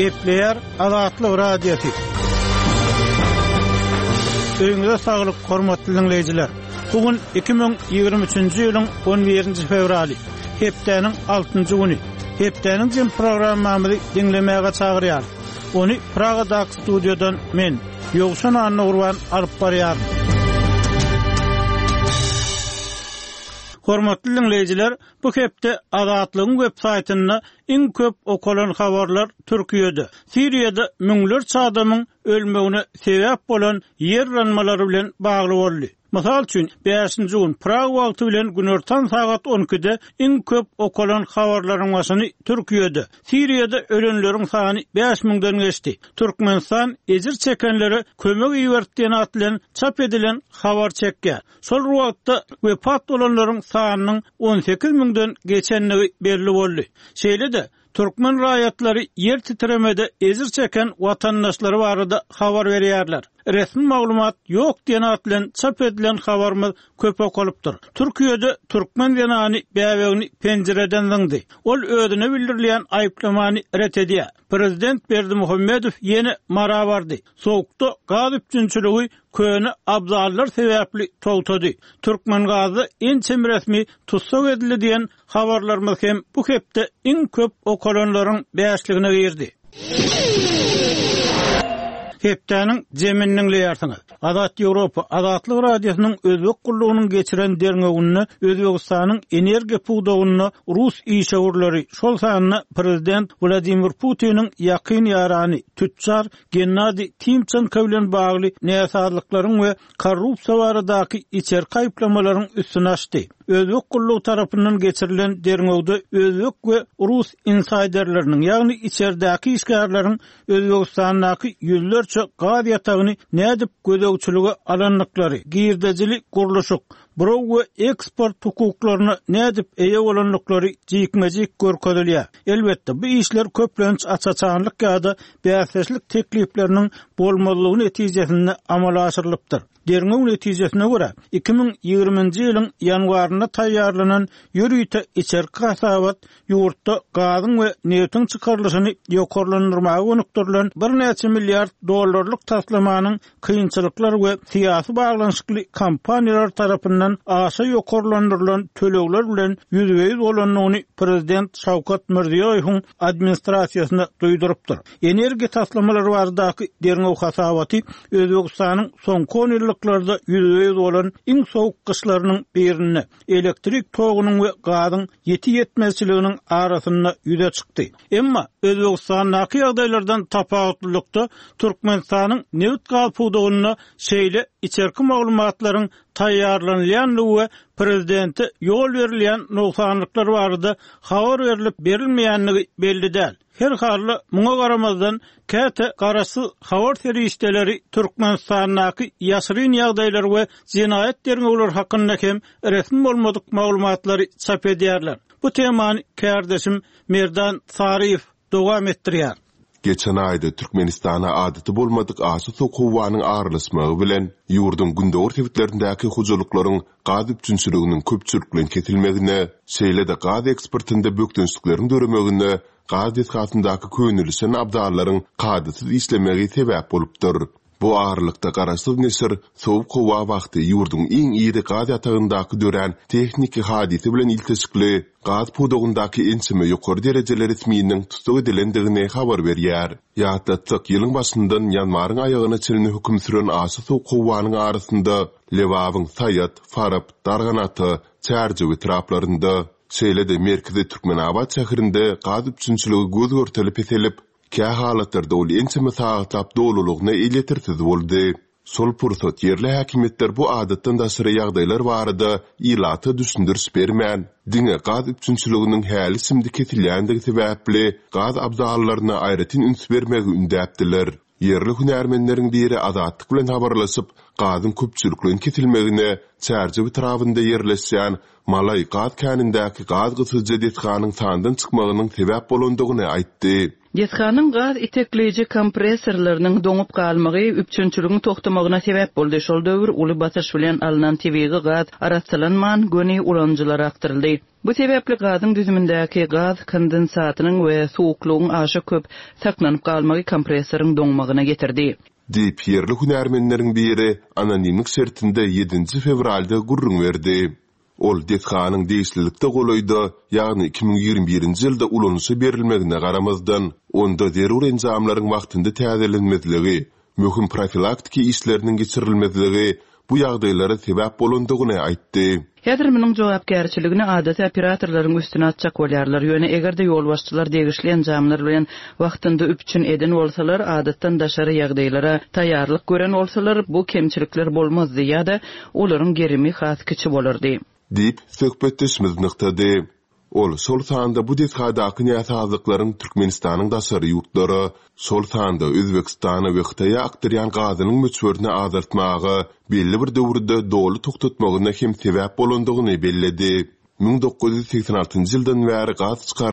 Gepleyer Azatlyk Radiosu. Öňüňizde saglyk, hormatly dinleyijiler. Bugün 2023-nji ýylyň 11-nji fevraly. Hepdeniň 6-njy güni. Hepdeniň jym programmamyzy dinlemäge çagyrýar. Ony Pragadaky studiodan men, Ýogşan Anna Urban alyp barýar. Hormatly dinleyijiler, bu hepde Azatlygyň web saýtyna iň köp okulan habarlar Türkiýede. Siriýada müňlerçe adamyň ölmegine sebäp bolan ýerranmalary bilen bagly boldy. Mysal üçin 5-nji gün Prag wagty bilen günortan sagat 12-de iň köp okulan habarlaryň başyny Türkiýede. Siriýada ölenleriň sany 5000-den geçdi. Türkmenistan ejir çekenleri kömek iýertdiýen atlan çap edilen habar çekýär. Şol wagtda wepat bolanlaryň sanynyň 18000-den geçenligi belli boldy. Şeýle-de Türkmen raýatlary yer titremede ejir çeken watandaşlary barada habar berýärler. Resmi maglumat ýok diýen atlan çap edilen habarmy köp okulypdyr. Türkiýede Türkmen denany bäwegini penjereden zyňdy. Ol özüne bildirilýän aýplamany ret edýär. Prezident Berdimuhammedow ýene mara bardy. Soğukda gaz üçinçiligi köni abzallar sebäpli togtady. Türkmen gazy ençem resmi tutsak edildi diýen habarlarymyz hem bu hepde iň köp okulanlaryň bäşligine girdi. Hepdeniň jeminiň leýärsiňiz. Azat Ýewropa Azatlyk Radiosynyň özbek gullugynyň geçiren derňegini Özbegistanyň energiýa pugdagyny Rus işgörleri şol sanyna prezident Vladimir Putiniň ýakyn ýarany tüccar Gennady Timchenko bilen bagly näsadyklaryň we korrupsiýa baradaky içer gaýplamalaryň üstüne açdy. Özbek gullugy tarapyndan geçirilen derňegde özbek we Rus insiderleriniň, ýagny içerdäki işgärleriň Özbegistandaky ýüllerçe gaz ýatagyny nädip gözegçiligi alanlyklary, girdejilik guruluşyk, brog we eksport hukuklaryny nädip eýe bolanlyklary jikmejik görkezilýär. Elbetde bu işler köplenç açaçanlyk ýa-da bäseslik teklipleriniň bolmalygyny netijesinde amala aşyrylypdyr. Derňeň netijesine görä 2020-nji ýylyň ýanwarynda taýýarlanan ýürüýte içerki hasabat ýurtda gazyň we neftiň çykarlyşyny ýokarlandyrmagy önükdirilen bir neçe milliard dollarlyk taslamanyň kynçylyklary we syýasy baglanyşykly kompaniýalar tarapyndan aşa ýokarlandyrylan tölegler bilen ýüzbeýiz bolanyny prezident Şawkat Mirziýowyň administrasiýasyna duýdurypdyr. Energiýa taslamalary baradaky derňew hasabaty Özbegistanyň soňky ýyllarda ýüzbeýiz bolan iň sowuk kışlarynyň birine elektrik togunyň we gazyň ýetmezçiliginiň arasynda ýüze çykdy. Emma Özbegistanyň ýagdaýlardan tapagutlykda Türkmenistanyň neft gaz pugdagyna şeýle içerki maglumatlaryň taýýarlanýanlygy we prezidenti ýol berilýän noksanlyklar barada habar berilip berilmeýänligi belli däl. Her halda muňa garamazdan käte garasy habar serişdeleri Türkmenistanyň ýaşyryn ýagdaýlar we jinayet derňegleri hakynda hem resmi bolmadyk maglumatlary çap edýärler. Bu temany kärdeşim Merdan Sariýew dowam etdirýär. Geçen ayda Türkmenistana adaty bolmadyk asy sokowanyň aralysmagy bilen ýurdun gündäwr tewitlerindäki hujuluklaryň gaz üçinçiliginiň köpçülik kesilmegine, şeýle-de gaz eksportynda bökdünçlikleriň döremegine, gaz desgatyndaky könülüşen abdallaryň gadysyz işlemegi sebäp bolupdyr. Bu ağırlıkta garaşsyz nesir sowuk howa wagty ýurdun iň iri gaz ýatagyndaky dören tekniki hadisy bilen iltisikli gaz pudagyndaky ençime ýokary derejeler isminiň tutsak edilendigine habar berýär. Ýa-da ýylyň başyndan ýanwaryň aýagyna çelini höküm süren asy sowuk howanyň arasynda Lewawyň Saýat, Farab, Darganaty, Çärji we traplarynda şeýle-de Merkezi Türkmenabad şäherinde gaz üçinçiligi göz görtelip eselip kä halatlarda ol ençime saýatlap dolulugyna iletirsiz boldy. Sol pursat yerli häkimetler bu adatdan daşary ýagdaýlar barada ilaty düşündürüş bermän. Diňe gaz üçinçiliginiň häli simdi kesilýändigi sebäpli gaz abzallaryna aýratyn üns bermegi ündäpdiler. Yerli hünärmenleriň biri Azatlyk bilen habarlaşyp gazyň köpçülikligiň kesilmegine Çärji tarapynda yerleşýän Malay gaz känindäki gaz gysyjy deskanyň sandan çykmagynyň sebäp bolandygyny aýtdy. Deskanyň gaz itekleýiji kompressorlarynyň doňup galmagy üçinçiligiň toktamagyna sebäp boldy. Şol döwür uly batyş bilen alynan tebigi gaz araçsalanman göni ulanjylar aktyryldy. Bu sebäpli gazyň düzümindäki gaz kondensatynyň we suwuklugyň aşa köp saklanyp galmagy kompressoryň doňmagyna getirdi. Diýip ýerli hünärmenleriň biri anonimlik şertinde 7 fevralda gurrun berdi. Ol detxanyň deýişlilikde golaýdy, ýagny 2021-nji ýylda ulanuşy berilmegine garamazdan onda derur enjamlaryň wagtynda täzelenmezligi, möhüm profilaktiki işleriniň geçirilmezligi bu ýagdaýlara sebäp bolandygyny aýtdy. Häzir meniň jogapkärçiligini adaty operatorlaryň üstüne atjak bolýarlar. Ýöne egerde ýol başçylar degişli enjamlar bilen wagtynda üpçün eden bolsalar, adatdan daşary ýagdaýlara taýýarlyk gören bolsalar, bu kemçilikler bolmazdy ýa-da olaryň gerimi has kiçi bolardy. Diýip söhbetdeşimiz nykdy. Ol sol sanda bu detxada akynýasazlyklaryň Türkmenistanyň daşary ýurtlary, sol sanda Özbekistany we Xitaýa akdyrýan gazynyň möçberini azaltmagy belli bir döwürde dolu toktatmagyna hem sebäp bolandygyny belledi. 1986-njy ýyldan bäri gaz